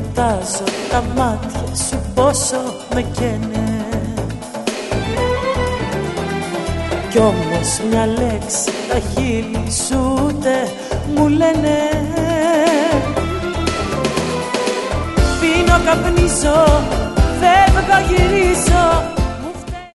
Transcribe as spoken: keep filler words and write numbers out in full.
κοιτάζω τα μάτια σου πόσο με καίνε. Κι όμως μια λέξη τα χείλη σου ούτε μου λένε. Πίνω, καπνίζω